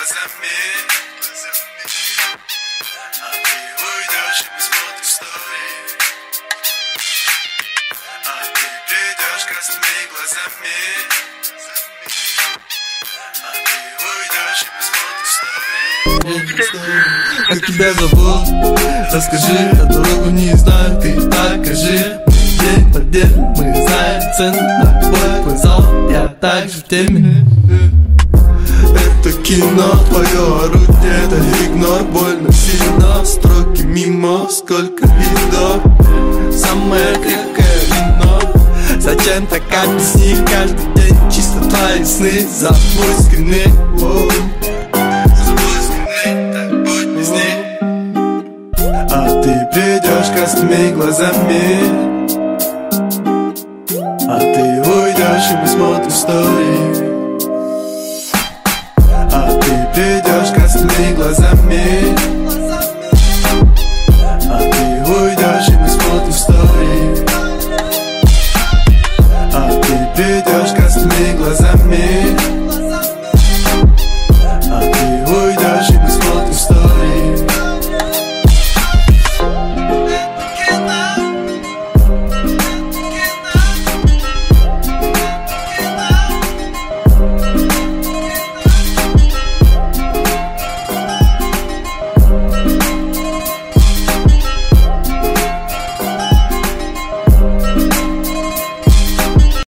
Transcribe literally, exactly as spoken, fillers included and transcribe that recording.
глазами. А ты уйдешь и посмотришь стори. А ты придешь красными глазами. А ты уйдешь и посмотришь стори. Как тебя зовут? Расскажи, а дорогу не знаю, ты так скажи. День по день мы знаем цену на бой, твой зал, я также в теме. Это кино, твое орудие, это игнор. Больно сильно, строки мимо, сколько видов. Самое крепкое вино. Зачем так объясни каждый день чисто твои сны? Забудь скрины, забудь скрины, так будь без них. а ты придешь красными глазами. А ты уйдешь и посмотришь стори. А ты придешь красными глазами.